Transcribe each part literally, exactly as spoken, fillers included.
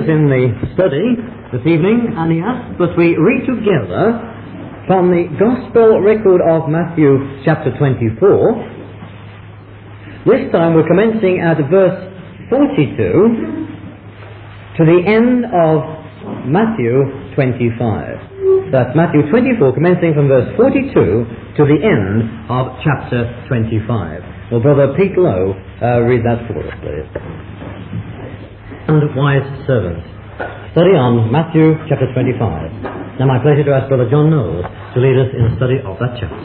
us in the study this evening, and he asks that we read together from the Gospel record of Matthew chapter twenty-four. This time we're commencing at verse forty-two to the end of Matthew twenty-five. That's Matthew twenty-four, commencing from verse forty-two to the end of chapter twenty-five. Well, Brother Pete Lowe, uh, read that for us, please. And wise servant. Study on Matthew chapter twenty-five. Now my pleasure to ask Brother John Knowles to lead us in the study of that chapter.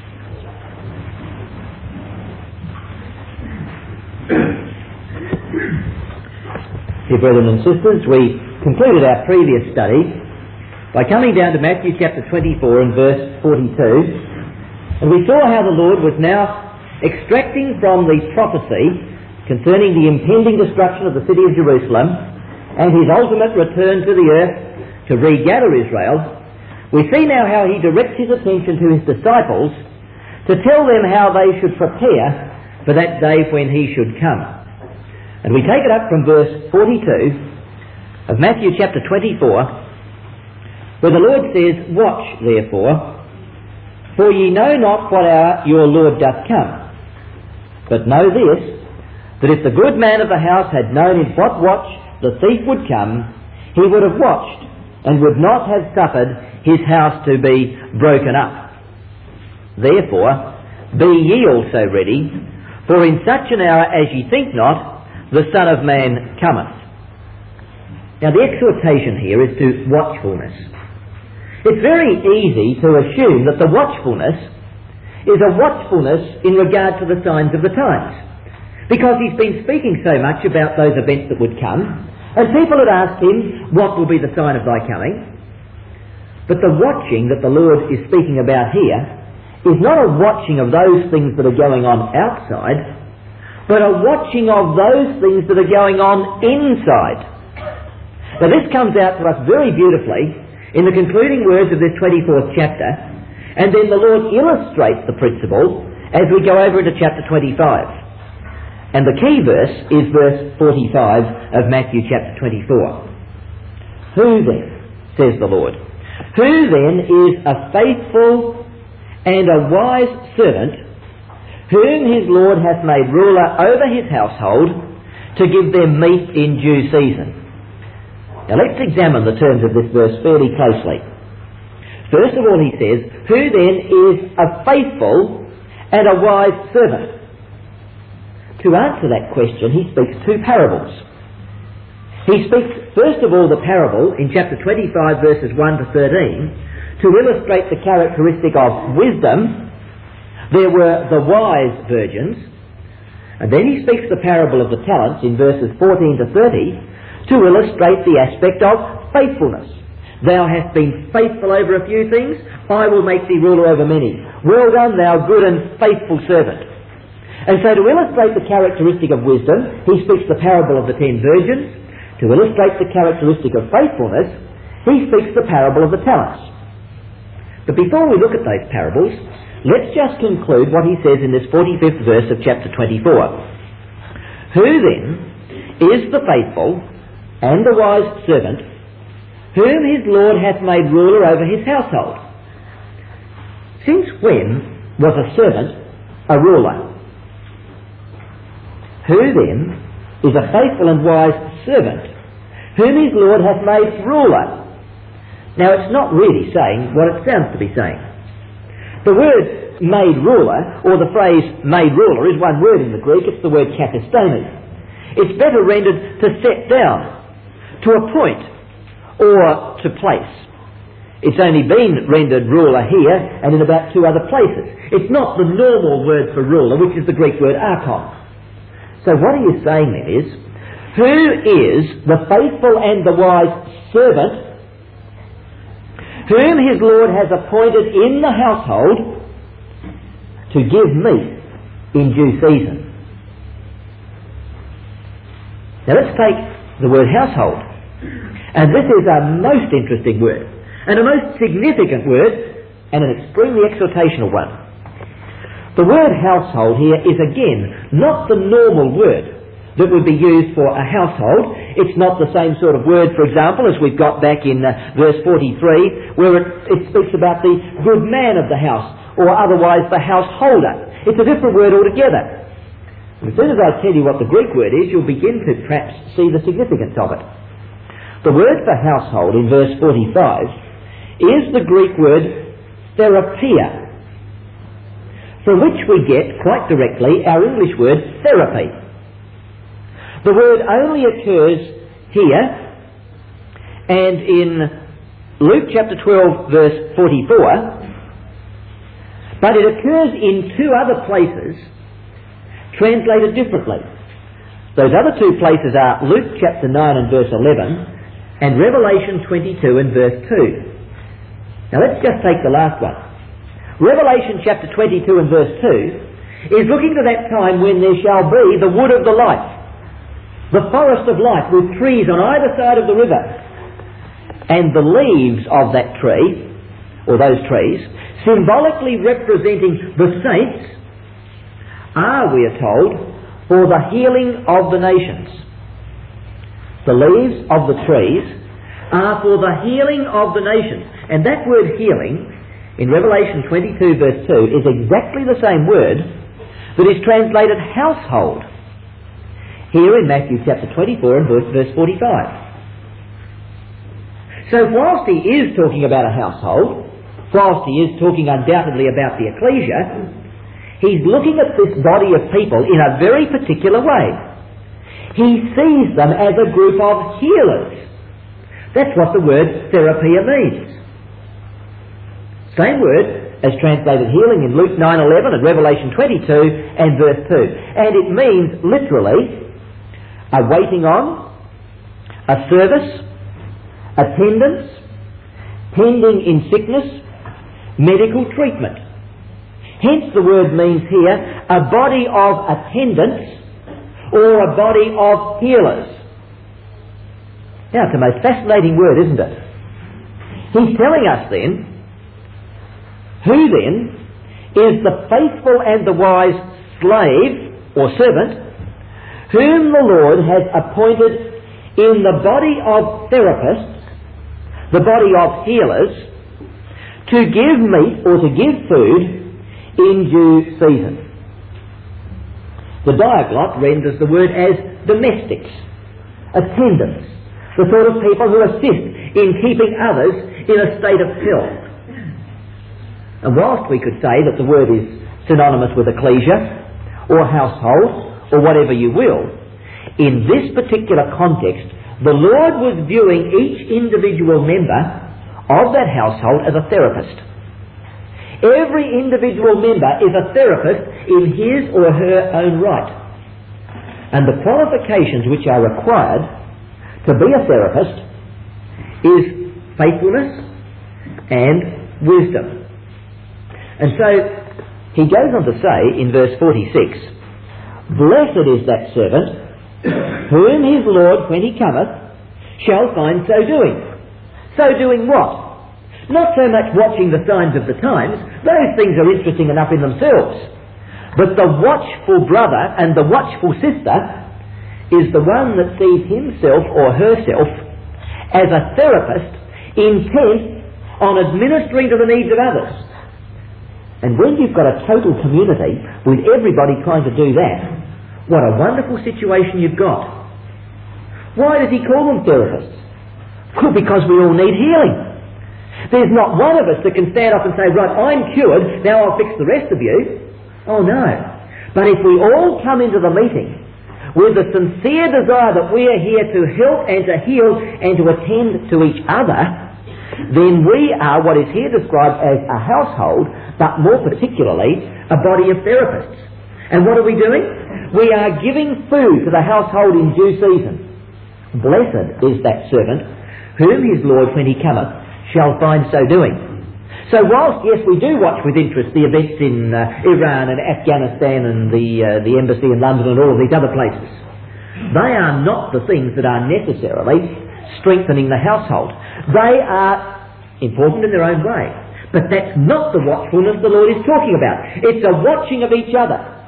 Dear brethren and sisters, we concluded our previous study by coming down to Matthew chapter twenty-four and verse forty-two, and we saw how the Lord was now extracting from the prophecy concerning the impending destruction of the city of Jerusalem and his ultimate return to the earth to regather Israel. We see now how he directs his attention to his disciples to tell them how they should prepare for that day when he should come. And we take it up from verse forty-two of Matthew chapter twenty-four, where the Lord says, "Watch therefore, for ye know not what hour your Lord doth come. But know this, that if the good man of the house had known in what watch the thief would come, he would have watched, and would not have suffered his house to be broken up. Therefore, be ye also ready, for in such an hour as ye think not, the Son of Man cometh." Now the exhortation here is to watchfulness. It's very easy to assume that the watchfulness is a watchfulness in regard to the signs of the times, because he's been speaking so much about those events that would come, and people had asked him, "What will be the sign of thy coming?" But the watching that the Lord is speaking about here is not a watching of those things that are going on outside, but a watching of those things that are going on inside. Now this comes out to us very beautifully in the concluding words of this twenty-fourth chapter, and then the Lord illustrates the principle as we go over into chapter twenty-five. And the key verse is verse forty-five of Matthew chapter twenty-four. "Who then," says the Lord, "who then is a faithful and a wise servant, whom his Lord hath made ruler over his household, to give them meat in due season?" Now let's examine the terms of this verse fairly closely. First of all, he says, "Who then is a faithful and a wise servant?" To answer that question, he speaks two parables. He speaks, first of all, the parable in chapter twenty-five, verses one to thirteen, to illustrate the characteristic of wisdom. There were the wise virgins. And then he speaks the parable of the talents in verses fourteen to thirty to illustrate the aspect of faithfulness. "Thou hast been faithful over a few things, I will make thee ruler over many. Well done, thou good and faithful servant." And so to illustrate the characteristic of wisdom, he speaks the parable of the ten virgins. To illustrate the characteristic of faithfulness, he speaks the parable of the talents. But before we look at those parables, let's just conclude what he says in this forty-fifth verse of chapter twenty-four. "Who then is the faithful and the wise servant, whom his Lord hath made ruler over his household?" Since when was a servant a ruler? "Who then is a faithful and wise servant, whom his Lord hath made ruler?" Now it's not really saying what it sounds to be saying. The word "made ruler," or the phrase "made ruler," is one word in the Greek. It's the word "katistemi." It's better rendered "to set down," "to appoint," or "to place." It's only been rendered ruler here and in about two other places. It's not the normal word for ruler, which is the Greek word archon. So what he is saying then is, who is the faithful and the wise servant, whom his Lord has appointed in the household to give meat in due season? Now let's take the word household. And this is a most interesting word, and a most significant word, and an extremely exhortational one. The word household here is again not the normal word that would be used for a household. It's not the same sort of word, for example, as we've got back in uh, verse forty-three, where it, it speaks about the good man of the house, or otherwise the householder. It's a different word altogether. And as soon as I tell you what the Greek word is, you'll begin to perhaps see the significance of it. The word for household in verse forty-five is the Greek word therapia, from which we get, quite directly, our English word therapy. The word only occurs here and in Luke chapter twelve verse forty-four, but it occurs in two other places translated differently. Those other two places are Luke chapter nine and verse eleven and Revelation twenty-two and verse two. Now let's just take the last one. Revelation chapter twenty-two and verse two is looking to that time when there shall be the wood of the life, the forest of life with trees on either side of the river, and the leaves of that tree, or those trees, symbolically representing the saints, are, we are told, for the healing of the nations. The leaves of the trees are for the healing of the nations. And that word healing, in Revelation twenty-two verse two, is exactly the same word that is translated household here in Matthew chapter twenty-four and verse forty-five. So whilst he is talking about a household, whilst he is talking undoubtedly about the ecclesia, he's looking at this body of people in a very particular way. He sees them as a group of healers. That's what the word therapia means. Same word as translated healing in Luke nine eleven and Revelation twenty-two and verse two. And it means literally a waiting on, a service, attendance, tending in sickness, medical treatment. Hence the word means here a body of attendants or a body of healers. Now it's a most fascinating word, isn't it? He's telling us then, who then is the faithful and the wise slave or servant whom the Lord has appointed in the body of therapists, the body of healers, to give meat or to give food in due season. The Diaglott renders the word as domestics, attendants, the sort of people who assist in keeping others in a state of health. And whilst we could say that the word is synonymous with ecclesia or household or whatever you will, in this particular context the Lord was viewing each individual member of that household as a therapist. Every individual member is a therapist in his or her own right. And the qualifications which are required to be a therapist is faithfulness and wisdom. And so he goes on to say in verse forty-six, "Blessed is that servant whom his Lord, when he cometh, shall find so doing." So doing what? Not so much watching the signs of the times. Those things are interesting enough in themselves. But the watchful brother and the watchful sister is the one that sees himself or herself as a therapist intent on administering to the needs of others. And when you've got a total community with everybody trying to do that, what a wonderful situation you've got. Why does he call them therapists? Well, because we all need healing. There's not one of us that can stand up and say, right, I'm cured, now I'll fix the rest of you. Oh no. But if we all come into the meeting with the sincere desire that we are here to help and to heal and to attend to each other, then we are what is here described as a household, but more particularly a body of therapists. And what are we doing? We are giving food to the household in due season. Blessed is that servant whom his Lord, when he cometh, shall find so doing. So whilst, yes, we do watch with interest the events in uh, Iran and Afghanistan and the, uh, the embassy in London and all of these other places, they are not the things that are necessarily strengthening the household. They are important in their own way. But that's not the watchfulness the Lord is talking about. It's a watching of each other.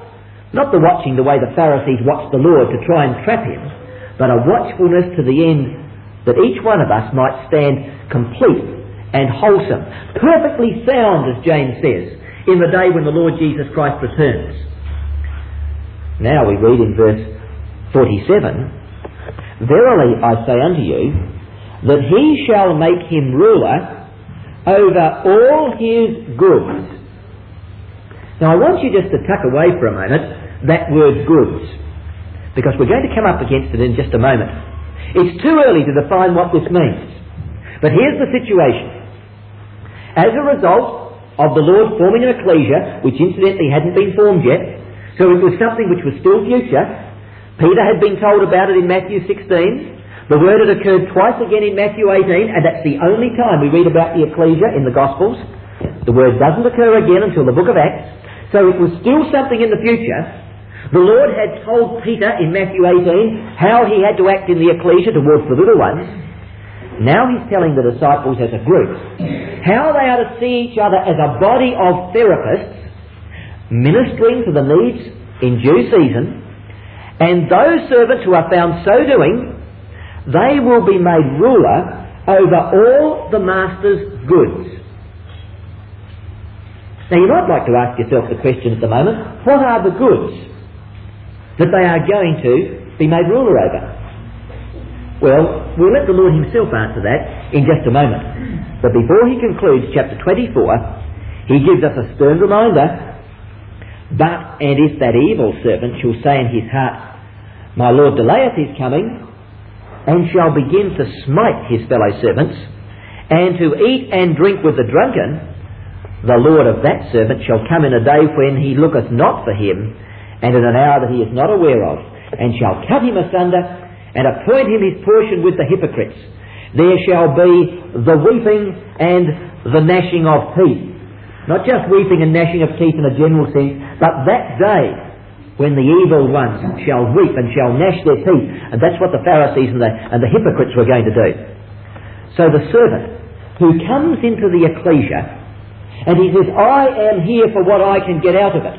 Not the watching the way the Pharisees watched the Lord to try and trap him, but a watchfulness to the end that each one of us might stand complete and wholesome, perfectly sound, as James says, in the day when the Lord Jesus Christ returns. Now we read in verse forty-seven, "Verily I say unto you, that he shall make him ruler over all his goods." Now I want you just to tuck away for a moment that word goods, because we're going to come up against it in just a moment. It's too early to define what this means. But here's the situation. As a result of the Lord forming an ecclesia, which incidentally hadn't been formed yet, so it was something which was still future. Peter had been told about it in Matthew sixteen. The word had occurred twice again in Matthew eighteen, and that's the only time we read about the ecclesia in the Gospels. The word doesn't occur again until the book of Acts. So it was still something in the future. The Lord had told Peter in Matthew eighteen how he had to act in the ecclesia towards the little ones. Now he's telling the disciples as a group how they are to see each other as a body of therapists ministering to the needs in due season, and those servants who are found so doing, they will be made ruler over all the master's goods. Now you might like to ask yourself the question at the moment, what are the goods that they are going to be made ruler over? Well, we'll let the Lord himself answer that in just a moment. But before he concludes chapter twenty-four, he gives us a stern reminder. "But, and if that evil servant shall say in his heart, My Lord delayeth his coming, and shall begin to smite his fellow servants, and to eat and drink with the drunken, the Lord of that servant shall come in a day when he looketh not for him, and in an hour that he is not aware of, and shall cut him asunder, and appoint him his portion with the hypocrites. There shall be the weeping and the gnashing of teeth." Not just weeping and gnashing of teeth in a general sense, but that day when the evil ones shall weep and shall gnash their teeth. And that's what the Pharisees and the, and the hypocrites were going to do. So the servant who comes into the ecclesia and he says, "I am here for what I can get out of it.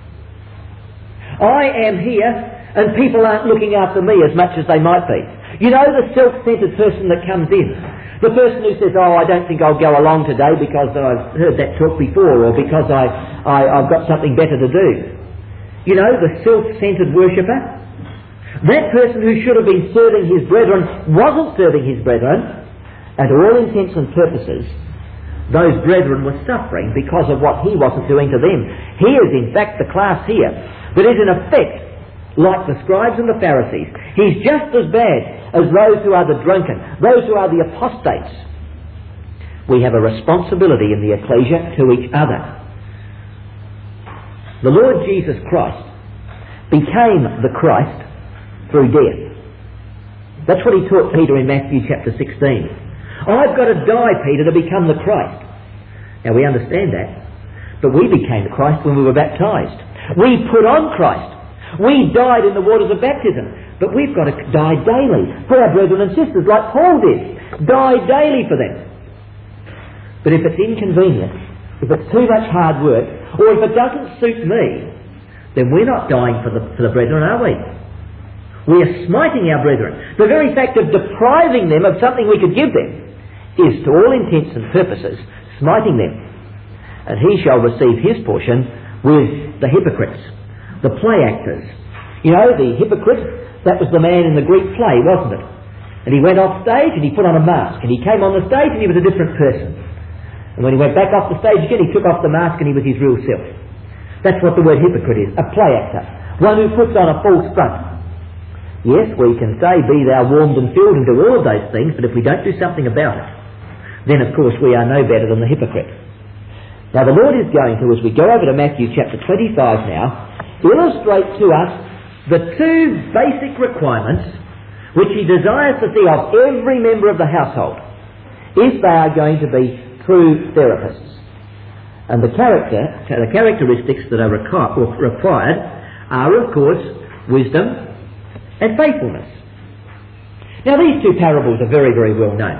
I am here and people aren't looking after me as much as they might be." You know, the self-centred person that comes in. The person who says, "Oh, I don't think I'll go along today because I've heard that talk before, or because I, I, I've got something better to do." You know, the self-centred worshipper. That person who should have been serving his brethren wasn't serving his brethren. And to all intents and purposes, those brethren were suffering because of what he wasn't doing to them. He is in fact the class here that is in effect like the scribes and the Pharisees. He's just as bad as those who are the drunken, those who are the apostates. We have a responsibility in the ecclesia to each other. The Lord Jesus Christ became the Christ through death. That's what he taught Peter in Matthew chapter sixteen. "I've got to die, Peter, to become the Christ." Now we understand that, but we became the Christ when we were baptised. We put on Christ. We died in the waters of baptism, but we've got to die daily for our brethren and sisters, like Paul did. Die daily for them. But if it's inconvenient, if it's too much hard work, or if it doesn't suit me, then we're not dying for the, for the brethren, are we? We are smiting our brethren. The very fact of depriving them of something we could give them is, to all intents and purposes, smiting them. And he shall receive his portion with the hypocrites, the play actors. You know, the hypocrite, that was the man in the Greek play, wasn't it? And he went off stage and he put on a mask, and he came on the stage and he was a different person. And when he went back off the stage again, he took off the mask and he was his real self. That's what the word hypocrite is, a play actor, one who puts on a false front. Yes, we can say, "Be thou warmed and filled," and do all of those things, but if we don't do something about it, then of course we are no better than the hypocrite. Now the Lord is going to, as we go over to Matthew chapter twenty-five now, illustrate to us the two basic requirements which he desires to see of every member of the household if they are going to be true therapists. And the character, the characteristics that are required are, of course, wisdom and faithfulness. Now these two parables are very, very well known.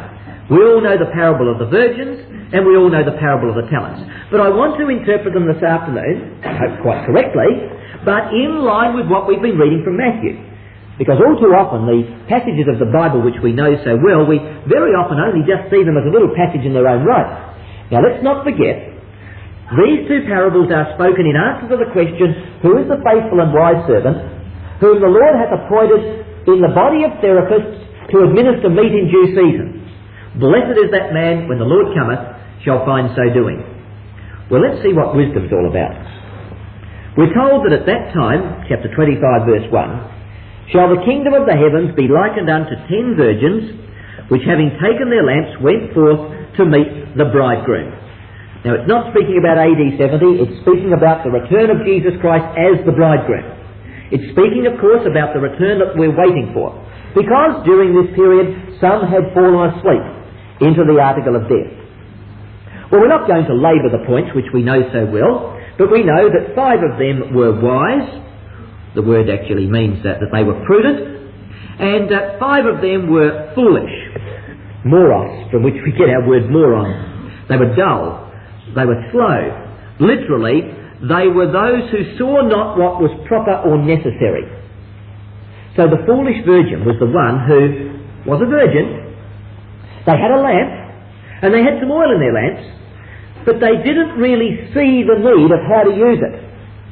We all know the parable of the virgins, and we all know the parable of the talents. But I want to interpret them this afternoon, I hope quite correctly, but in line with what we've been reading from Matthew. Because all too often the passages of the Bible which we know so well, we very often only just see them as a little passage in their own right. Now let's not forget, these two parables are spoken in answer to the question, who is the faithful and wise servant, whom the Lord hath appointed in the body of therapists to administer meat in due season. Blessed is that man, when the Lord cometh, shall find so doing. Well, let's see what wisdom's all about. We're told that at that time, chapter twenty-five, verse one, shall the kingdom of the heavens be likened unto ten virgins, which having taken their lamps went forth to meet the bridegroom. Now it's not speaking about A D seventy, it's speaking about the return of Jesus Christ as the bridegroom. It's speaking, of course, about the return that we're waiting for. Because during this period, some had fallen asleep into the article of death. Well, we're not going to labour the points which we know so well, but we know that five of them were wise. The word actually means that, that they were prudent. And uh, five of them were foolish. Moros, from which we get our word moron. They were dull. They were slow. Literally, they were those who saw not what was proper or necessary. So the foolish virgin was the one who was a virgin. They had a lamp, and they had some oil in their lamps, but they didn't really see the need of how to use it.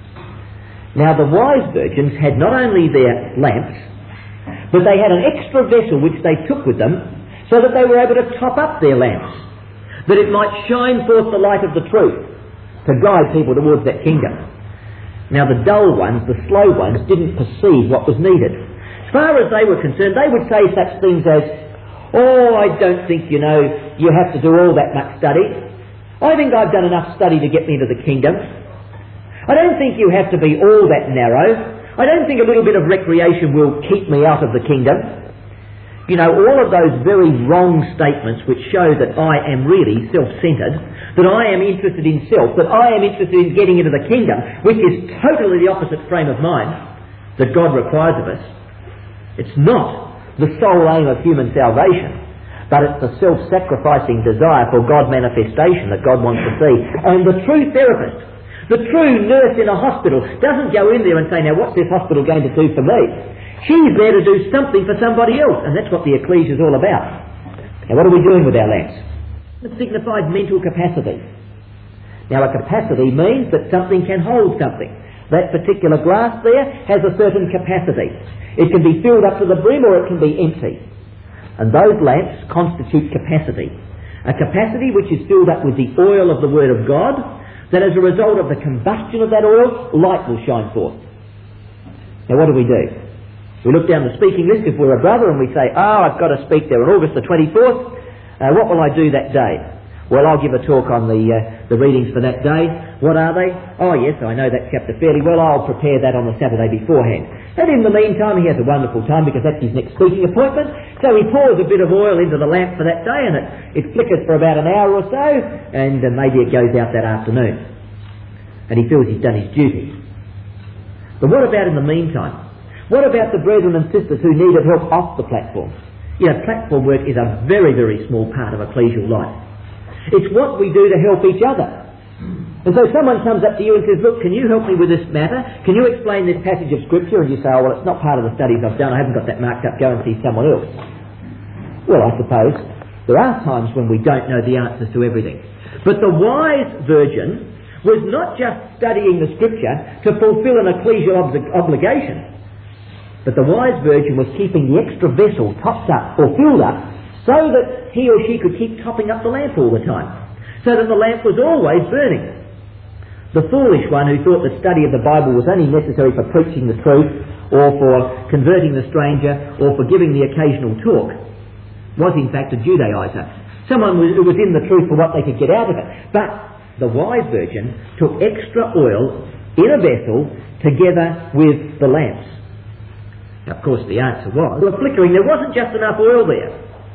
Now the wise virgins had not only their lamps, but they had an extra vessel which they took with them so that they were able to top up their lamps, that it might shine forth the light of the truth to guide people towards that kingdom. Now the dull ones, the slow ones, didn't perceive what was needed. As far as they were concerned, they would say such things as, oh, I don't think, you know, you have to do all that much study. I think I've done enough study to get me to the kingdom. I don't think you have to be all that narrow. I don't think a little bit of recreation will keep me out of the kingdom. You know, all of those very wrong statements which show that I am really self-centred, that I am interested in self, that I am interested in getting into the kingdom, which is totally the opposite frame of mind that God requires of us. It's not the sole aim of human salvation, but it's the self-sacrificing desire for God manifestation that God wants to see. And the true therapist, the true nurse in a hospital, doesn't go in there and say, now what's this hospital going to do for me? She's there to do something for somebody else, and that's what the ecclesia is all about. Now what are we doing with our lamps? It signifies mental capacity. Now a capacity means that something can hold something. That particular glass there has a certain capacity. It can be filled up to the brim or it can be empty. And those lamps constitute capacity. A capacity which is filled up with the oil of the Word of God, that as a result of the combustion of that oil, light will shine forth. Now what do we do? We look down the speaking list if we're a brother and we say, oh, I've got to speak there on August the twenty-fourth. Uh, what will I do that day? Well, I'll give a talk on the uh, the readings for that day. What are they? Oh, yes, I know that chapter fairly well. I'll prepare that on the Saturday beforehand. And in the meantime, he has a wonderful time because that's his next speaking appointment. So he pours a bit of oil into the lamp for that day and it, it flickers for about an hour or so, and uh, maybe it goes out that afternoon. And he feels he's done his duty. But what about in the meantime? What about the brethren and sisters who needed help off the platform? You know, platform work is a very, very small part of ecclesial life. It's what we do to help each other. And so someone comes up to you and says, look, can you help me with this matter? Can you explain this passage of Scripture? And you say, oh, well, it's not part of the studies I've done. I haven't got that marked up. Go and see someone else. Well, I suppose there are times when we don't know the answers to everything. But the wise virgin was not just studying the Scripture to fulfill an ecclesial ob- obligation. But the wise virgin was keeping the extra vessel topped up or filled up so that he or she could keep topping up the lamp all the time, so that the lamp was always burning. The foolish one who thought the study of the Bible was only necessary for preaching the truth or for converting the stranger or for giving the occasional talk was in fact a Judaizer, someone who was in the truth for what they could get out of it. But the wise virgin took extra oil in a vessel together with the lamps. Now, of course, the answer was, the flickering, there wasn't just enough oil there.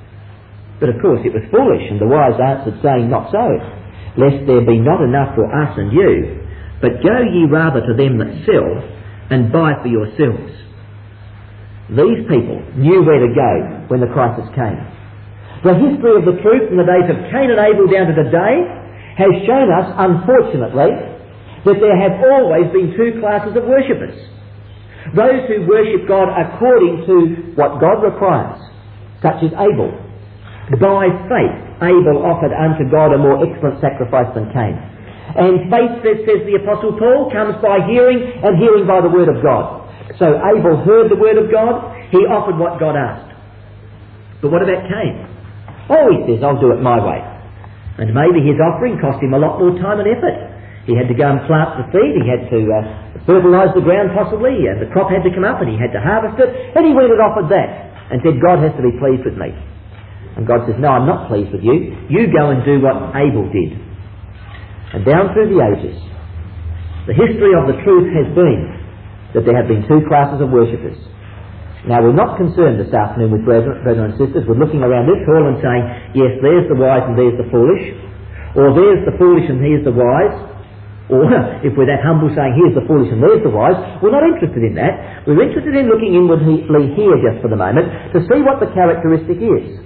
But of course it was foolish, and the wise answered, saying, not so, lest there be not enough for us and you, but go ye rather to them that sell, and buy for yourselves. These people knew where to go when the crisis came. The history of the truth from the days of Cain and Abel down to today has shown us, unfortunately, that there have always been two classes of worshippers. Those who worship God according to what God requires, such as Abel. By faith, Abel offered unto God a more excellent sacrifice than Cain. And faith, says, says the Apostle Paul, comes by hearing, and hearing by the word of God. So Abel heard the word of God, he offered what God asked. But what about Cain? Oh, he says, I'll do it my way. And maybe his offering cost him a lot more time and effort. He had to go and plant the seed, he had to uh, fertilise the ground possibly, and the crop had to come up and he had to harvest it, and he went and offered that and said, God has to be pleased with me. And God says, no, I'm not pleased with you. You go and do what Abel did. And down through the ages, the history of the truth has been that there have been two classes of worshippers. Now, we're not concerned this afternoon with brethren, brethren and sisters. We're looking around this hall and saying, yes, there's the wise and there's the foolish. Or there's the foolish and here's the wise. Or, if we're that humble, saying, here's the foolish and there's the wise. We're not interested in that. We're interested in looking inwardly here just for the moment to see what the characteristic is.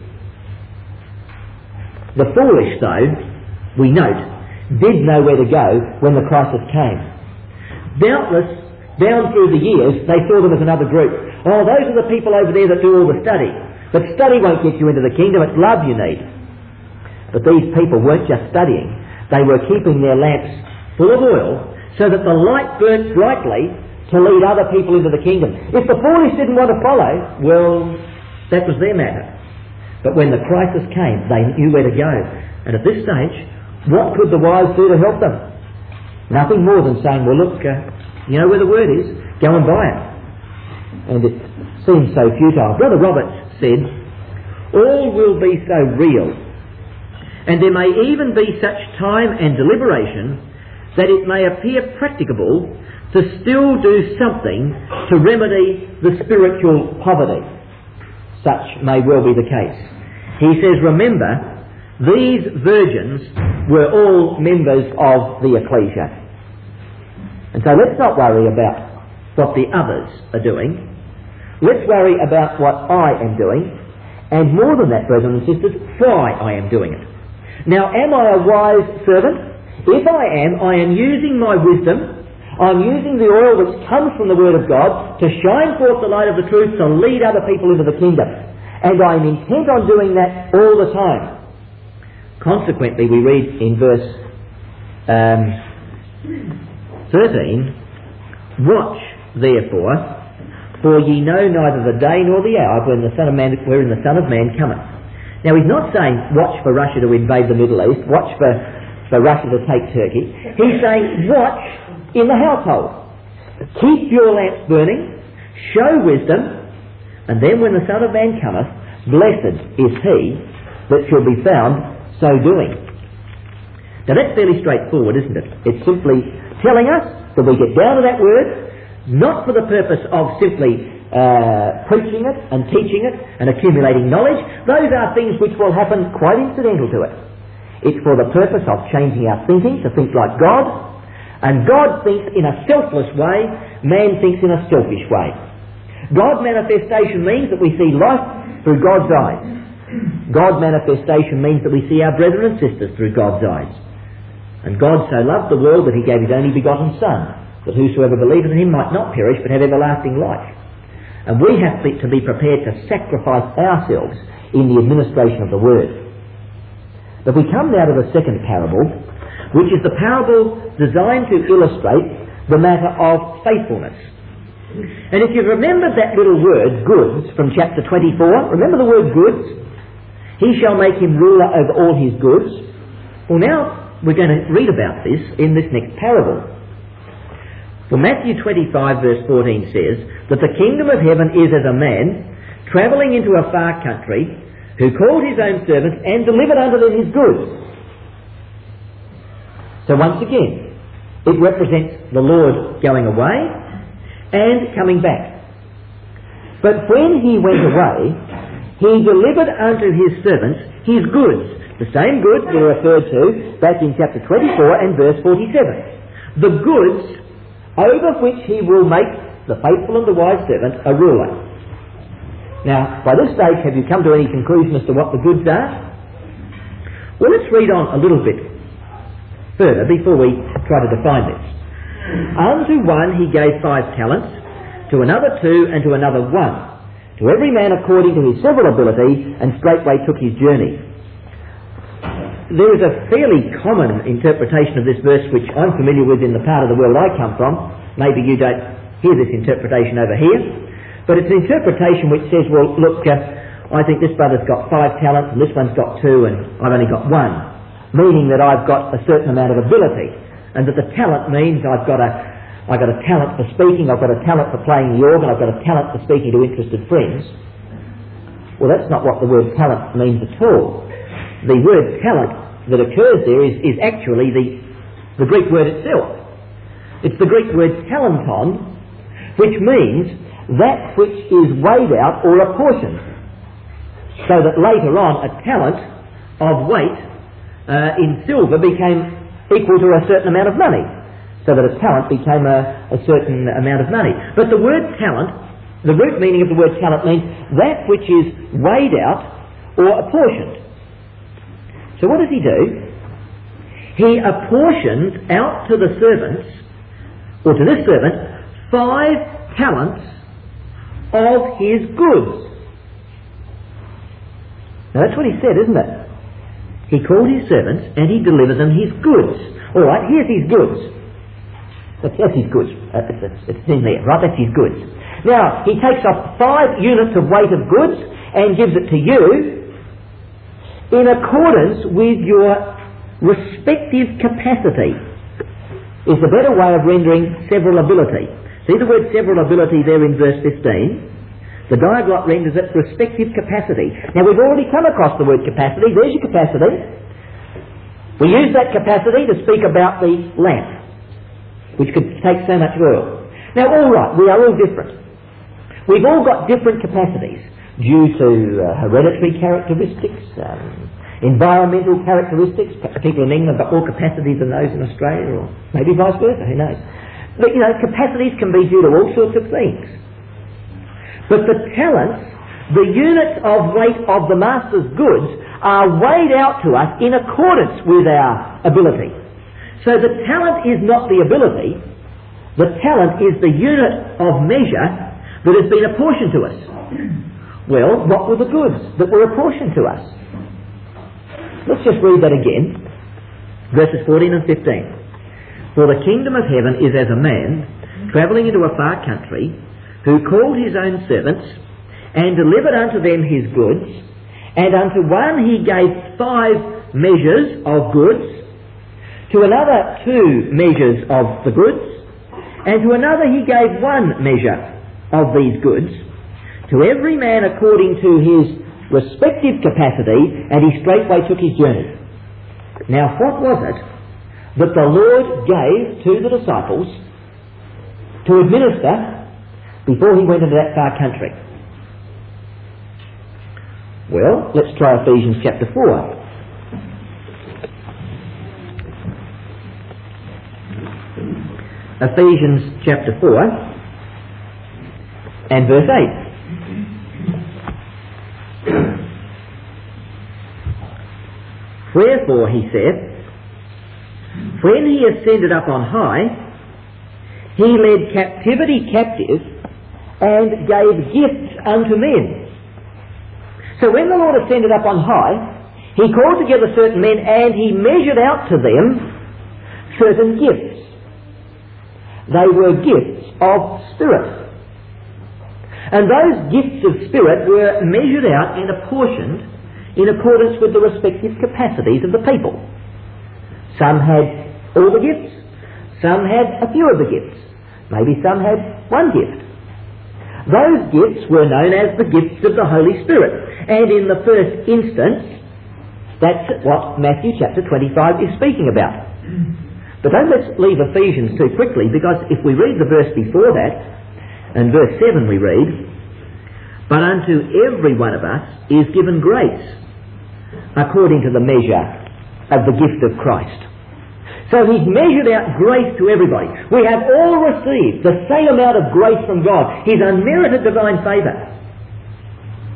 The foolish, though, we note, did know where to go when the crisis came. Doubtless, down through the years, they saw them as another group. Oh, those are the people over there that do all the study. But study won't get you into the kingdom, it's love you need. But these people weren't just studying. They were keeping their lamps full of oil so that the light burnt brightly to lead other people into the kingdom. If the foolish didn't want to follow, well, that was their matter. But when the crisis came, they knew where to go. And at this stage, what could the wise do to help them? Nothing more than saying, well, look, uh, you know where the word is, go and buy it. And it seems so futile. Brother Roberts said, all will be so real, and there may even be such time and deliberation that it may appear practicable to still do something to remedy the spiritual poverty. Such may well be the case. He says, remember, these virgins were all members of the ecclesia. And so let's not worry about what the others are doing. Let's worry about what I am doing, and more than that, brothers and sisters, why I am doing it. Now, am I a wise servant? If I am, I am using my wisdom, I'm using the oil which comes from the Word of God to shine forth the light of the truth to lead other people into the kingdom. And I am intent on doing that all the time. Consequently, we read in verse um, thirteen, watch therefore, for ye know neither the day nor the hour when the Son of Man, wherein the Son of Man cometh. Now, he's not saying watch for Russia to invade the Middle East, watch for, for Russia to take Turkey. He's saying watch in the household. Keep your lamps burning, show wisdom, and then when the Son of Man cometh, blessed is he that shall be found so doing. Now, that's fairly straightforward, isn't it? It's simply telling us that we get down to that word, not for the purpose of simply uh, preaching it and teaching it and accumulating knowledge. Those are things which will happen quite incidental to it. It's for the purpose of changing our thinking to think like God, and God thinks in a selfless way, man thinks in a selfish way. God manifestation means that we see life through God's eyes. God manifestation means that we see our brethren and sisters through God's eyes. And God so loved the world that he gave his only begotten Son, that whosoever believeth in him might not perish but have everlasting life. And we have to be prepared to sacrifice ourselves in the administration of the word. But we come now to the second parable, which is the parable designed to illustrate the matter of faithfulness. And if you remember that little word, goods, from chapter twenty-four, remember the word goods? He shall make him ruler over all his goods. Well, now we're going to read about this in this next parable. Well, Matthew twenty-five verse fourteen says that the kingdom of heaven is as a man travelling into a far country who called his own servants and delivered unto them his goods. So once again, it represents the Lord going away and coming back. But when he went away, he delivered unto his servants his goods. The same goods were referred to back in chapter twenty-four and verse forty-seven. The goods over which he will make the faithful and the wise servant a ruler. Now, by this stage, have you come to any conclusion as to what the goods are? Well, let's read on a little bit further before we try to define this. Unto one he gave five talents, to another two, and to another one, to every man according to his several ability, and straightway took his journey. There is a fairly common interpretation of this verse which I'm familiar with in the part of the world I come from. Maybe you don't hear this interpretation over here, but it's an interpretation which says, well, look, uh, I think this brother's got five talents and this one's got two and I've only got one, meaning that I've got a certain amount of ability, and that the talent means I've got a I've got a talent for speaking, I've got a talent for playing the organ, I've got a talent for speaking to interested friends. Well, that's not what the word talent means at all. The word talent that occurs there is, is actually the, the Greek word itself. It's the Greek word talenton, which means that which is weighed out or apportioned. So that later on a talent of weight uh, in silver became equal to a certain amount of money. So that a talent became a, a certain amount of money. But the word talent, the root meaning of the word talent means that which is weighed out or apportioned. So what does he do? He apportioned out to the servants, or to this servant, five talents of his goods. Now that's what he said, isn't it? He called his servants and he delivered them his goods. Alright, here's his goods. That's, that's his goods. Uh, it's, it's, it's in there, right? That's his goods. Now, he takes off five units of weight of goods and gives it to you in accordance with your respective capacity, is the better way of rendering several ability. See the word several ability there in verse fifteen? The Diaglott renders it respective capacity. Now we've already come across the word capacity. There's your capacity. We use that capacity to speak about the lamp, which could take so much oil. Now all right, we are all different. We've all got different capacities due to uh, hereditary characteristics, um, environmental characteristics. People in England have got more capacities than those in Australia, or maybe vice versa, who knows. But you know, capacities can be due to all sorts of things. But the talents, the units of weight of the master's goods, are weighed out to us in accordance with our ability. So the talent is not the ability, the talent is the unit of measure that has been apportioned to us. Well, what were the goods that were apportioned to us? Let's just read that again. Verses fourteen and fifteen. For the kingdom of heaven is as a man travelling into a far country, who called his own servants, and delivered unto them his goods, and unto one he gave five measures of goods, to another two measures of the goods, and to another he gave one measure of these goods, to every man according to his respective capacity, and he straightway took his journey. Now what was it that the Lord gave to the disciples to administer before he went into that far country? Well, let's try Ephesians chapter four. Ephesians chapter four and verse eight. Wherefore, he said, when he ascended up on high, he led captivity captive and gave gifts unto men. So when the Lord ascended up on high, he called together certain men and he measured out to them certain gifts. They were gifts of spirit. And those gifts of spirit were measured out and apportioned in accordance with the respective capacities of the people. Some had all the gifts, some had a few of the gifts, maybe some had one gift. Those gifts were known as the gifts of the Holy Spirit, and in the first instance, that's what Matthew chapter twenty-five is speaking about. But don't let's leave Ephesians too quickly, because if we read the verse before that, and verse seven we read, but unto every one of us is given grace according to the measure of the gift of Christ. So he's measured out grace to everybody. We have all received the same amount of grace from God, his unmerited divine favour.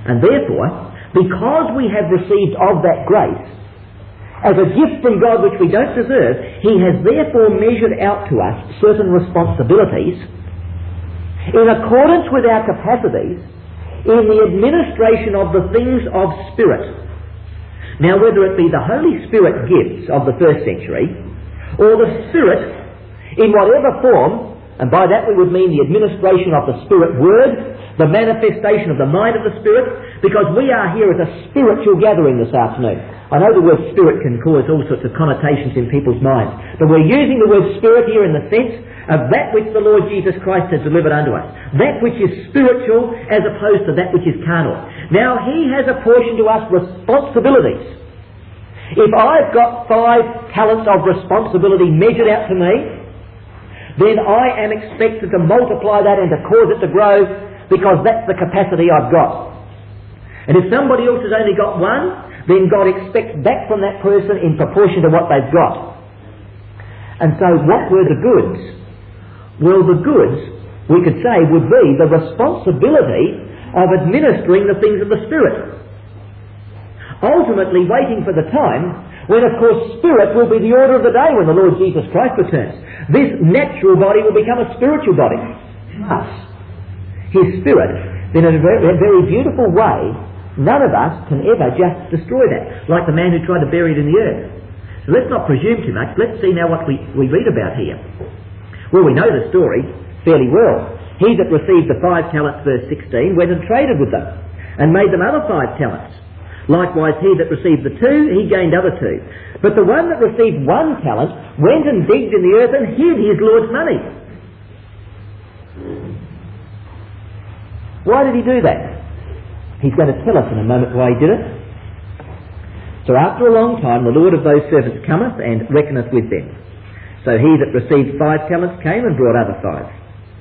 And therefore, because we have received of that grace, as a gift from God which we don't deserve, He has therefore measured out to us certain responsibilities in accordance with our capacities in the administration of the things of Spirit. Now, whether it be the Holy Spirit gifts of the first century, or the Spirit in whatever form, and by that we would mean the administration of the Spirit Word, the manifestation of the mind of the Spirit, because we are here as a spiritual gathering this afternoon. I know the word Spirit can cause all sorts of connotations in people's minds, but we're using the word Spirit here in the sense of that which the Lord Jesus Christ has delivered unto us. That which is spiritual as opposed to that which is carnal. Now, He has apportioned to us responsibilities. If I've got five talents of responsibility measured out to me, then I am expected to multiply that and to cause it to grow, because that's the capacity I've got. And if somebody else has only got one, then God expects that from that person in proportion to what they've got. And so what were the goods? Well, the goods, we could say, would be the responsibility of administering the things of the Spirit. Ultimately waiting for the time when, of course, Spirit will be the order of the day when the Lord Jesus Christ returns. This natural body will become a spiritual body. Us. His Spirit, then in a very, a very beautiful way, none of us can ever just destroy that, like the man who tried to bury it in the earth. So let's not presume too much. Let's see now what we, we read about here. Well, we know the story fairly well. He that received the five talents, verse sixteen, went and traded with them, and made them other five talents. Likewise, he that received the two, he gained other two. But the one that received one talent went and digged in the earth and hid his Lord's money. Why did he do that? He's going to tell us in a moment why he did it. So after a long time, the Lord of those servants cometh and reckoneth with them. So he that received five talents came and brought other five.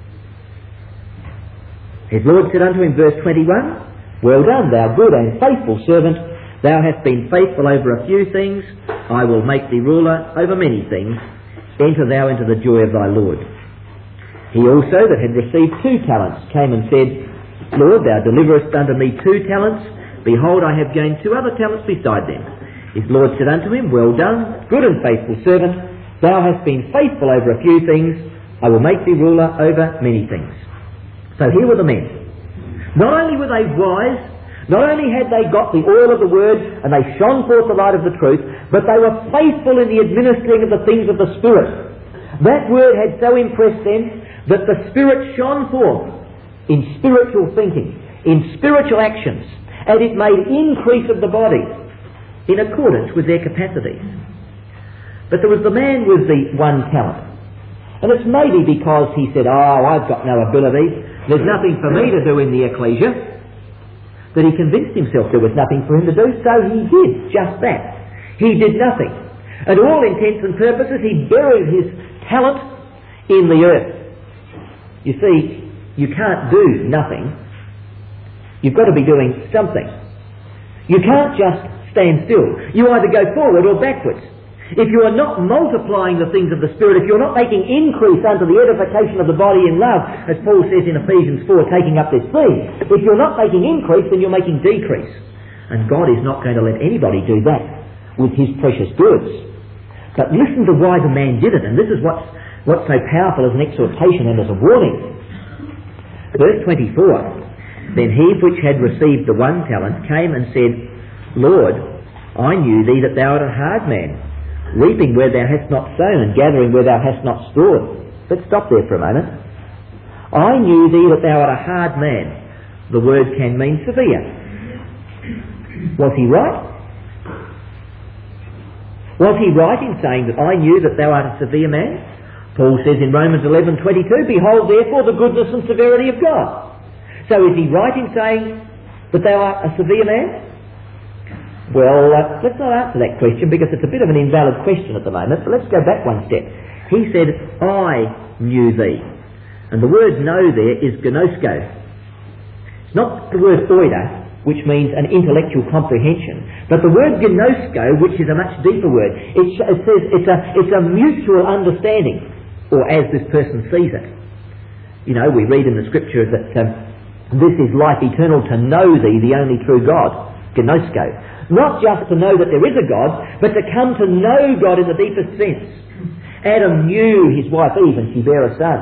His Lord said unto him, verse twenty-one, Well done, thou good and faithful servant. Thou hast been faithful over a few things. I will make thee ruler over many things. Enter thou into the joy of thy Lord. He also that had received two talents came and said, Lord, thou deliverest unto me two talents. Behold, I have gained two other talents beside them. His Lord said unto him, Well done, good and faithful servant. Thou hast been faithful over a few things. I will make thee ruler over many things. So here were the men. Not only were they wise, not only had they got the oil of the Word and they shone forth the light of the truth, but they were faithful in the administering of the things of the Spirit. That Word had so impressed them that the Spirit shone forth in spiritual thinking, in spiritual actions, and it made increase of the body in accordance with their capacities. But there was the man with the one talent. And it's maybe because he said, oh, I've got no ability, there's nothing for me to do in the ecclesia, that he convinced himself there was nothing for him to do, so he did just that. He did nothing. And to all intents and purposes, he buried his talent in the earth. You see, you can't do nothing. You've got to be doing something. You can't just stand still. You either go forward or backwards. If you are not multiplying the things of the Spirit, if you're not making increase unto the edification of the body in love, as Paul says in Ephesians four, taking up this theme, if you're not making increase, then you're making decrease. And God is not going to let anybody do that with His precious goods. But listen to why the man did it, and this is what's, what's so powerful as an exhortation and as a warning. Verse twenty-four, Then he which had received the one talent came and said, Lord, I knew thee that thou art a hard man, reaping where thou hast not sown, and gathering where thou hast not stored. Let's stop there for a moment. I knew thee that thou art a hard man. The word can mean severe. Was he right? Was he right in saying that I knew that thou art a severe man? Paul says in Romans eleven twenty-two, Behold therefore the goodness and severity of God. So is he right in saying that thou art a severe man? Well, uh, let's not answer that question because it's a bit of an invalid question at the moment, but let's go back one step. He said, I knew thee. And the word know there is gnosko. It's not the word oida, which means an intellectual comprehension, but the word gnosko, which is a much deeper word. It, it says it's a, it's a mutual understanding, or as this person sees it. You know, we read in the scripture that um, This is life eternal, to know thee, the only true God. Gnosko. Not just to know that there is a God, but to come to know God in the deepest sense. Adam knew his wife Eve and she bare a son.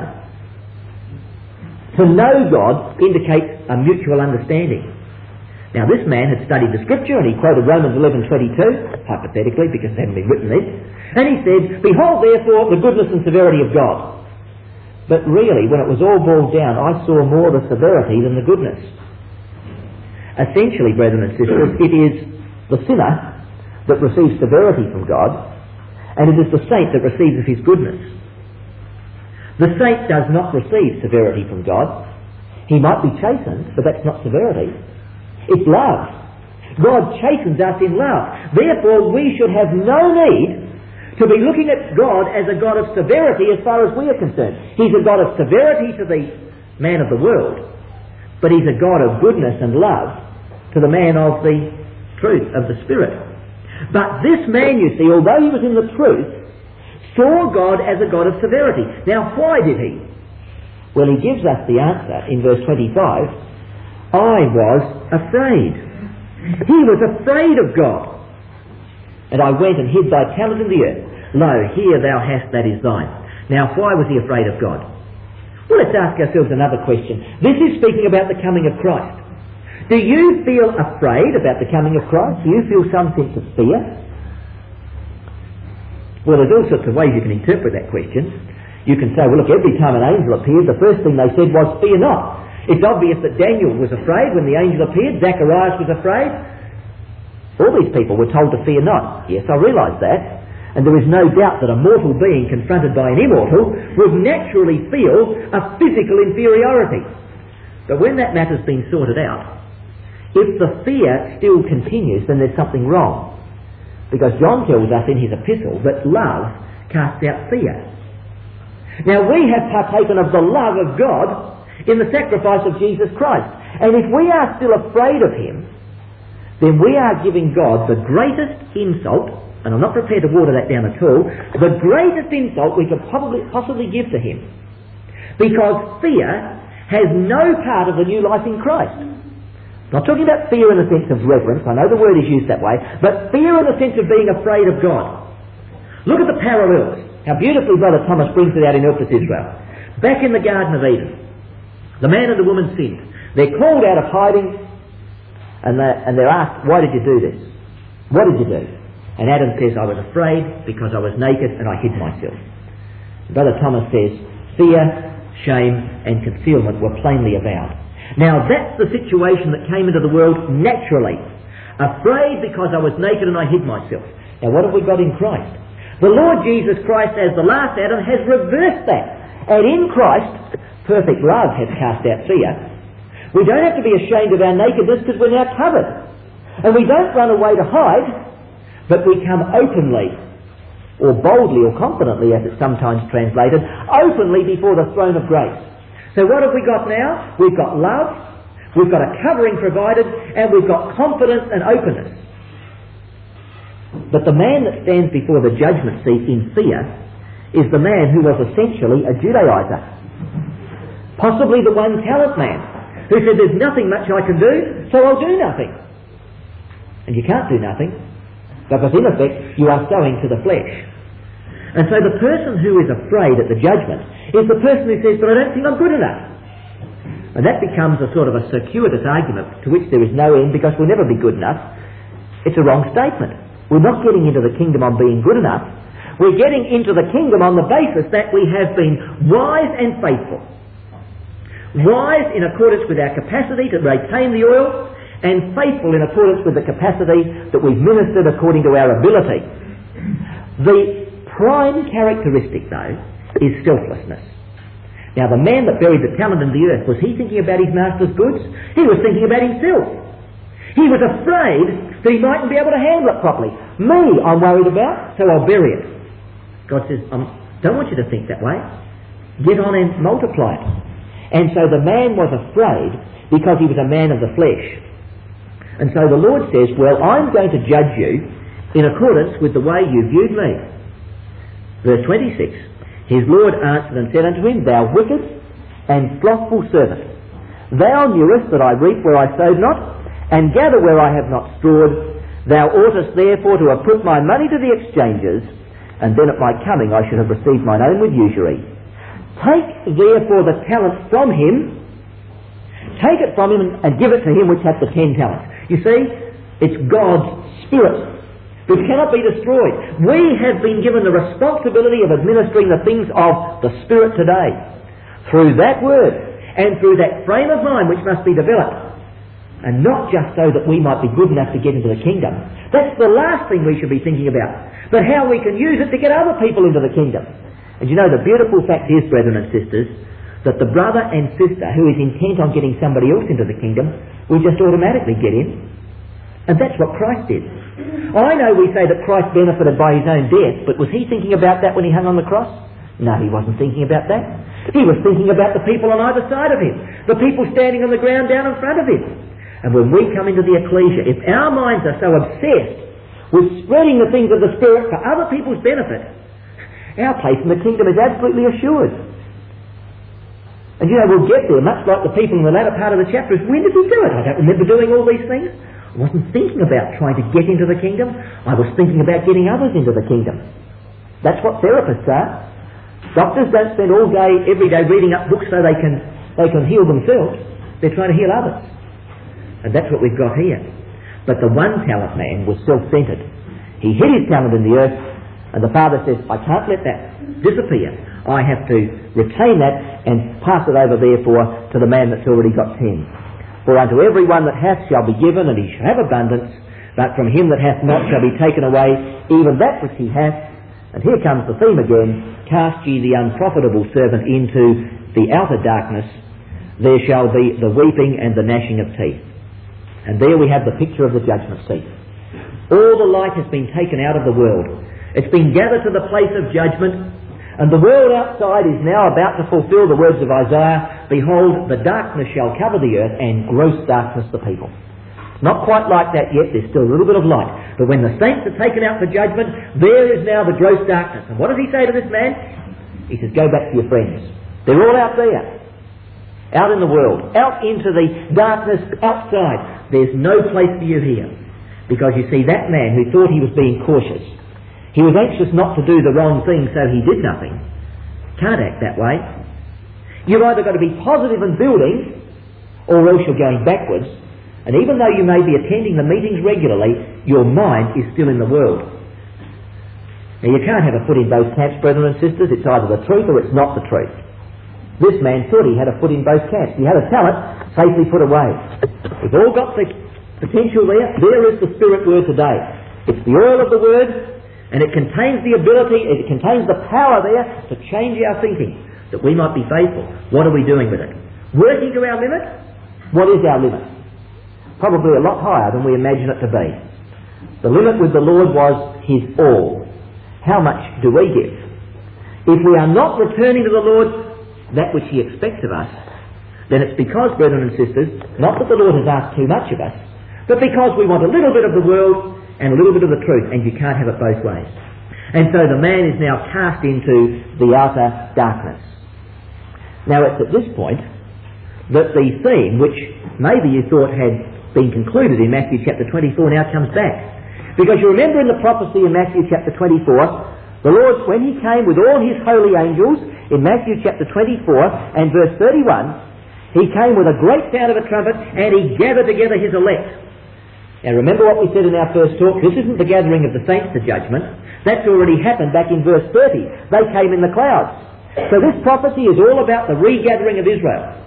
To know God indicates a mutual understanding. Now this man had studied the scripture and he quoted Romans eleven twenty-two, hypothetically because it hadn't been written then, and he said, "Behold therefore the goodness and severity of God." But really, when it was all boiled down, I saw more the severity than the goodness. Essentially, brethren and sisters, it is the sinner that receives severity from God, and it is the saint that receives of his goodness. The saint does not receive severity from God. He might be chastened, but that's not severity. It's love. God chastens us in love. Therefore, we should have no need to be looking at God as a God of severity as far as we are concerned. He's a God of severity to the man of the world, but he's a God of goodness and love to the man of the truth, of the Spirit. But this man, you see, although he was in the truth, saw God as a God of severity. Now, why did he? Well, he gives us the answer in verse twenty-five. I was afraid. He was afraid of God. And I went and hid thy talent in the earth. Lo, here thou hast that is thine. Now, why was he afraid of God? Well, let's ask ourselves another question. This is speaking about the coming of Christ. Do you feel afraid about the coming of Christ? Do you feel some sense of fear? Well, there's all sorts of ways you can interpret that question. You can say, well, look, every time an angel appeared, the first thing they said was, fear not. It's obvious that Daniel was afraid when the angel appeared. Zacharias was afraid. All these people were told to fear not. Yes, I realise that. And there is no doubt that a mortal being confronted by an immortal would naturally feel a physical inferiority. But when that matter's been sorted out, if the fear still continues, then there's something wrong. Because John tells us in his epistle that love casts out fear. Now we have partaken of the love of God in the sacrifice of Jesus Christ. And if we are still afraid of him, then we are giving God the greatest insult, and I'm not prepared to water that down at all, the greatest insult we could probably possibly give to him. Because fear has no part of the new life in Christ. I'm not talking about fear in the sense of reverence, I know the word is used that way, but fear in the sense of being afraid of God. Look at the parallels, how beautifully Brother Thomas brings it out in Elpis Israel. Back in the Garden of Eden, the man and the woman sinned. They're called out of hiding, and they're, and they're asked, why did you do this? What did you do? And Adam says, I was afraid because I was naked and I hid myself. Brother Thomas says, fear, shame and concealment were plainly avowed. Now that's the situation that came into the world naturally. Afraid because I was naked and I hid myself. Now what have we got in Christ? The Lord Jesus Christ, as the last Adam, has reversed that. And in Christ, perfect love has cast out fear. We don't have to be ashamed of our nakedness because we're now covered. And we don't run away to hide, but we come openly, or boldly or confidently as it's sometimes translated, openly before the throne of grace. So what have we got now? We've got love, we've got a covering provided, and we've got confidence and openness. But the man that stands before the judgment seat in fear is the man who was essentially a Judaizer. Possibly the one-talent man, who said, there's nothing much I can do, so I'll do nothing. And you can't do nothing, because in effect you are sowing to the flesh. And so the person who is afraid at the judgment is the person who says, but I don't think I'm good enough. And that becomes a sort of a circuitous argument to which there is no end, because we'll never be good enough. It's a wrong statement. We're not getting into the kingdom on being good enough. We're getting into the kingdom on the basis that we have been wise and faithful. Wise in accordance with our capacity to retain the oil, and faithful in accordance with the capacity that we've ministered according to our ability. The prime characteristic, though, is selflessness. Now, the man that buried the talent in the earth, was he thinking about his master's goods? He was thinking about himself. He was afraid that he mightn't be able to handle it properly. Me, I'm worried about, so I'll bury it. God says, I don't want you to think that way. Get on and multiply it. And so the man was afraid because he was a man of the flesh. And so the Lord says, well, I'm going to judge you in accordance with the way you viewed me. Verse twenty-six, his Lord answered and said unto him, thou wicked and slothful servant, Thou knewest that I reap where I sowed not, and gather where I have not strawed. Thou oughtest therefore to have put my money to the exchanges, and then at my coming I should have received mine own with usury. Take therefore the talent from him, take it from him and, and give it to him which hath the ten talents. You see, it's God's Spirit which cannot be destroyed. We have been given the responsibility of administering the things of the Spirit today through that word and through that frame of mind which must be developed, and not just so that we might be good enough to get into the kingdom. That's the last thing we should be thinking about, but how we can use it to get other people into the kingdom. And you know, the beautiful fact is, brethren and sisters, that the brother and sister who is intent on getting somebody else into the kingdom will just automatically get in. And that's what Christ did. I know we say that Christ benefited by his own death, but was he thinking about that when he hung on the cross? No, he wasn't thinking about that. He was thinking about the people on either side of him, the people standing on the ground down in front of him. And when we come into the ecclesia, if our minds are so obsessed with spreading the things of the Spirit for other people's benefit, our place in the kingdom is absolutely assured. And you know, we'll get there, much like the people in the latter part of the chapter. When did he do it? I don't remember doing all these things. I wasn't thinking about trying to get into the kingdom. I was thinking about getting others into the kingdom. That's what therapists are. Doctors don't spend all day, every day reading up books so they can they can heal themselves. They're trying to heal others. And that's what we've got here. But the one talent man was self-centered. He hid his talent in the earth, and the father says, I can't let that disappear. I have to retain that and pass it over therefore to the man that's already got ten. For unto every one that hath shall be given, and he shall have abundance, but from him that hath not shall be taken away even that which he hath. And here comes the theme again, cast ye the unprofitable servant into the outer darkness, there shall be the weeping and the gnashing of teeth. And there we have the picture of the judgment seat. All the light has been taken out of the world. It's been gathered to the place of judgment, and the world outside is now about to fulfill the words of Isaiah, behold, the darkness shall cover the earth, and gross darkness the people. Not quite like that yet, there's still a little bit of light. But when the saints are taken out for judgment, there is now the gross darkness. And what does he say to this man? He says, go back to your friends. They're all out there, out in the world, out into the darkness outside. There's no place for you here. Because you see, that man who thought he was being cautious, he was anxious not to do the wrong thing, so he did nothing. Can't act that way. You've either got to be positive and building, or else you're going backwards. And even though you may be attending the meetings regularly, your mind is still in the world. Now you can't have a foot in both camps, brethren and sisters. It's either the truth or it's not the truth. This man thought he had a foot in both camps. He had a talent safely put away. We've all got the potential there. There is the Spirit word today. It's the oil of the word, and it contains the ability, it contains the power there to change our thinking, that we might be faithful. What are we doing with it? Working to our limit? What is our limit? Probably a lot higher than we imagine it to be. The limit with the Lord was his all. How much do we give? If we are not returning to the Lord that which he expects of us, then it's because, brethren and sisters, not that the Lord has asked too much of us, but because we want a little bit of the world and a little bit of the truth, and you can't have it both ways. And so the man is now cast into the utter darkness. Now it's at this point that the theme, which maybe you thought had been concluded in Matthew chapter twenty-four, now comes back. Because you remember in the prophecy in Matthew chapter twenty-four, the Lord, when he came with all his holy angels, in Matthew chapter twenty-four and verse thirty-one, he came with a great sound of a trumpet, and he gathered together his elect. Now remember what we said in our first talk, this isn't the gathering of the saints to judgment. That's already happened back in verse thirty. They came in the clouds. So this prophecy is all about the regathering of Israel.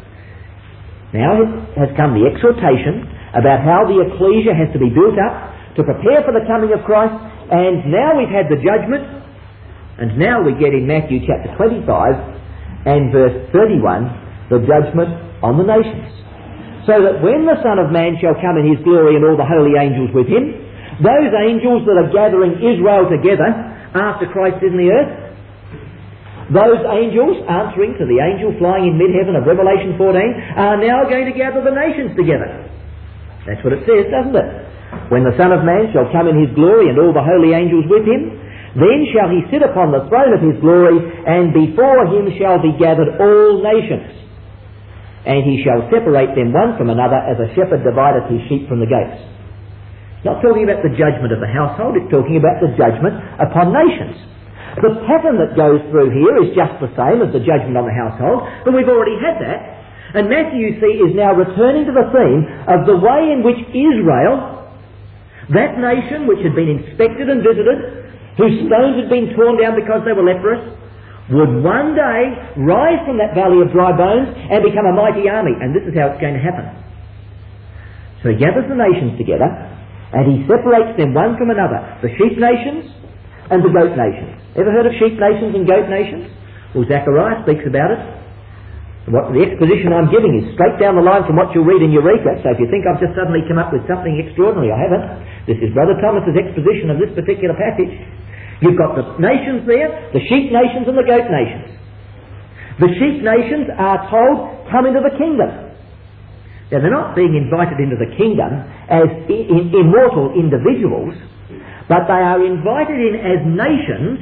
Now has come the exhortation about how the ecclesia has to be built up to prepare for the coming of Christ, and now we've had the judgment, and now we get in Matthew chapter twenty-five and verse thirty-one, the judgment on the nations. So that when the Son of Man shall come in his glory and all the holy angels with him, those angels that are gathering Israel together after Christ is in the earth, those angels answering to the angel flying in mid-heaven of Revelation fourteen are now going to gather the nations together. That's what it says, doesn't it? When the Son of Man shall come in his glory and all the holy angels with him, then shall he sit upon the throne of his glory, and before him shall be gathered all nations. and he shall separate them one from another as a shepherd divideth his sheep from the goats. It's not talking about the judgment of the household, it's talking about the judgment upon nations. The pattern that goes through here is just the same as the judgment on the household, but we've already had that. And Matthew, you see, is now returning to the theme of the way in which Israel, that nation which had been inspected and visited, whose stones had been torn down because they were leprous, would one day rise from that valley of dry bones and become a mighty army. And this is how it's going to happen. So he gathers the nations together and he separates them one from another, the sheep nations and the goat nations. Ever heard of sheep nations and goat nations? Well, Zechariah speaks about it. What the exposition I'm giving is straight down the line from what you'll read in Eureka, so if you think I've just suddenly come up with something extraordinary, I haven't. This is Brother Thomas's exposition of this particular passage. You've got the nations there, the sheep nations and the goat nations. The sheep nations are told, come into the kingdom. Now they're not being invited into the kingdom as I- I- immortal individuals, but they are invited in as nations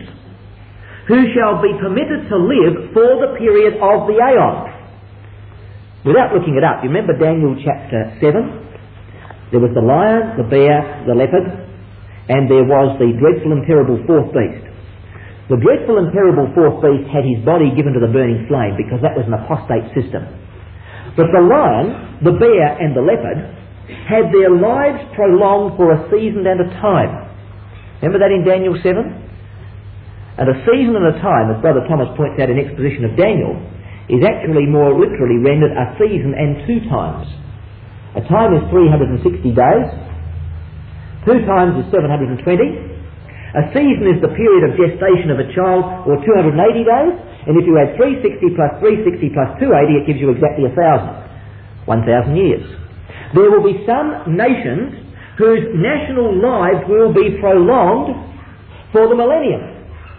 who shall be permitted to live for the period of the aeon. Without looking it up, you remember Daniel chapter seven? There was the lion, the bear, the leopard, and there was the dreadful and terrible fourth beast. The dreadful and terrible fourth beast had his body given to the burning flame because that was an apostate system. But the lion, the bear and the leopard had their lives prolonged for a season and a time. Remember that in Daniel seven? And a season and a time, as Brother Thomas points out in exposition of Daniel, is actually more literally rendered a season and two times. A time is three hundred sixty days, two times is seven hundred twenty. A season is the period of gestation of a child, or two hundred eighty days, and if you add three hundred sixty plus three hundred sixty plus two hundred eighty, it gives you exactly a thousand. one thousand years. There will be some nations whose national lives will be prolonged for the millennium.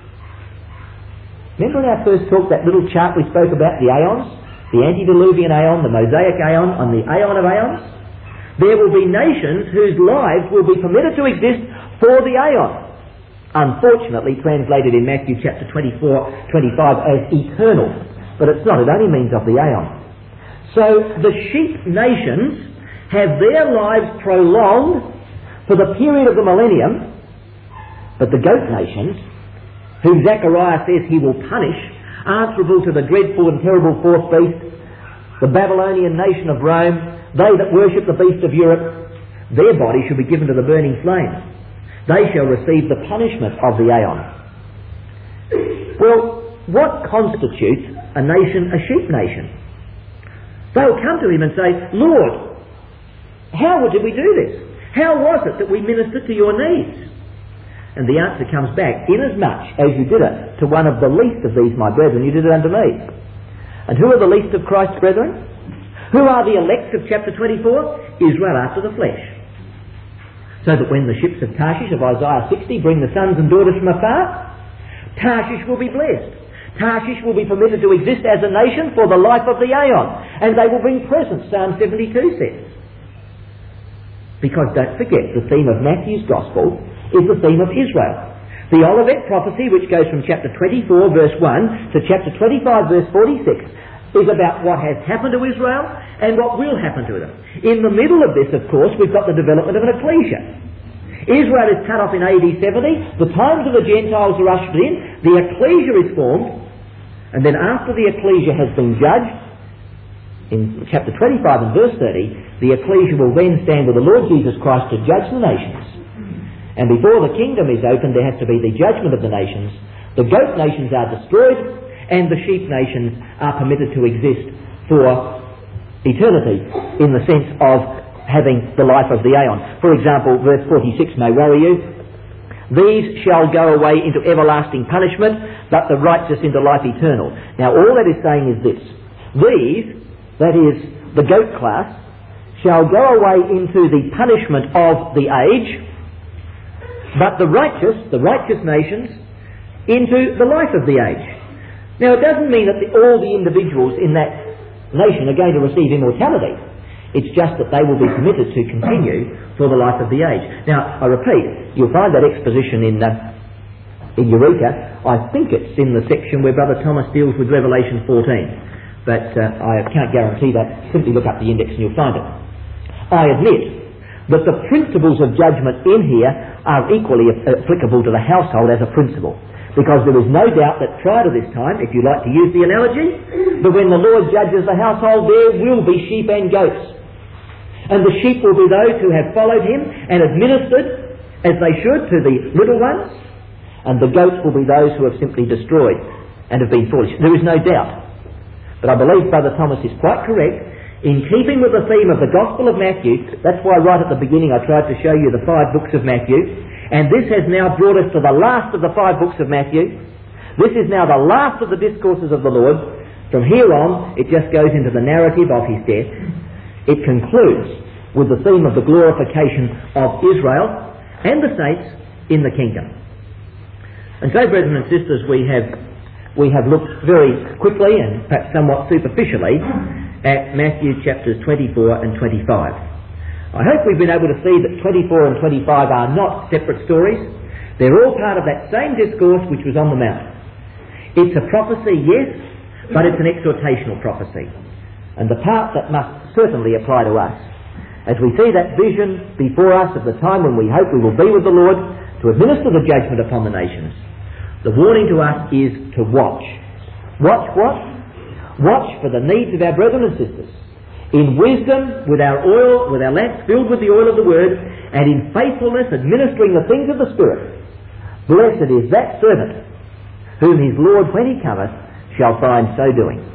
Remember in our first talk that little chart we spoke about, the aeons? The antediluvian aeon, the Mosaic aeon, and the aeon of aeons? There will be nations whose lives will be permitted to exist for the aeon. Unfortunately translated in Matthew chapter twenty-four, twenty-five as eternal. But it's not, it only means of the aeon. So the sheep nations have their lives prolonged for the period of the millennium, but the goat nations, whom Zechariah says he will punish, answerable to the dreadful and terrible fourth beast, the Babylonian nation of Rome, they that worship the beast of Europe, their body shall be given to the burning flame. They shall receive the punishment of the aeon. Well, what constitutes a nation a sheep nation? They'll come to him and say, Lord, how did we do this? How was it that we ministered to your needs? And the answer comes back, inasmuch as you did it to one of the least of these my brethren, you did it unto me. And who are the least of Christ's brethren? Who are the elect of chapter twenty-four? Israel after the flesh. So that when the ships of Tarshish of Isaiah sixty bring the sons and daughters from afar, Tarshish will be blessed. Tarshish will be permitted to exist as a nation for the life of the aeon. And they will bring presents, Psalm seventy-two says. Because don't forget, the theme of Matthew's Gospel is the theme of Israel. The Olivet prophecy, which goes from chapter twenty-four verse one to chapter twenty-five verse forty-six, is about what has happened to Israel and what will happen to them. In the middle of this, of course, we've got the development of an ecclesia. Israel is cut off in A D seventy, the times of the Gentiles are ushered in, the ecclesia is formed, and then after the ecclesia has been judged, in chapter twenty-five and verse thirty, the ecclesia will then stand with the Lord Jesus Christ to judge the nations. And before the kingdom is opened, there has to be the judgment of the nations. The goat nations are destroyed, and the sheep nations are permitted to exist for eternity in the sense of having the life of the aeon. For example, verse forty-six may worry you. These shall go away into everlasting punishment, but the righteous into life eternal. Now all that is saying is this. These, that is, the goat class, shall go away into the punishment of the age, but the righteous, the righteous nations, into the life of the age. Now it doesn't mean that the, all the individuals in that nation are going to receive immortality. It's just that they will be permitted to continue for the life of the age. Now, I repeat, you'll find that exposition in uh, in Eureka. I think it's in the section where Brother Thomas deals with Revelation fourteen. but uh, I can't guarantee that. Simply look up the index and you'll find it. I admit that the principles of judgment in here are equally applicable to the household as a principle. Because there is no doubt that prior to this time, if you like to use the analogy, that when the Lord judges the household, there will be sheep and goats. And the sheep will be those who have followed him and administered as they should to the little ones, and the goats will be those who have simply destroyed and have been foolish. There is no doubt. But I believe Brother Thomas is quite correct in keeping with the theme of the Gospel of Matthew. That's why right at the beginning I tried to show you the five books of Matthew. And this has now brought us to the last of the five books of Matthew. This is now the last of the discourses of the Lord. From here on, it just goes into the narrative of his death. It concludes with the theme of the glorification of Israel and the saints in the kingdom. And so, brethren and sisters, we have we have looked very quickly and perhaps somewhat superficially at Matthew chapters twenty-four and twenty-five. I hope we've been able to see that twenty-four and twenty-five are not separate stories. They're all part of that same discourse which was on the mount. It's a prophecy, yes, but it's an exhortational prophecy. And the part that must certainly apply to us, as we see that vision before us of the time when we hope we will be with the Lord to administer the judgment upon the nations, the warning to us is to watch. Watch what? Watch for the needs of our brethren and sisters. In wisdom, with our oil, with our lamps filled with the oil of the Word, and in faithfulness administering the things of the Spirit. Blessed is that servant whom his Lord, when he cometh, shall find so doing.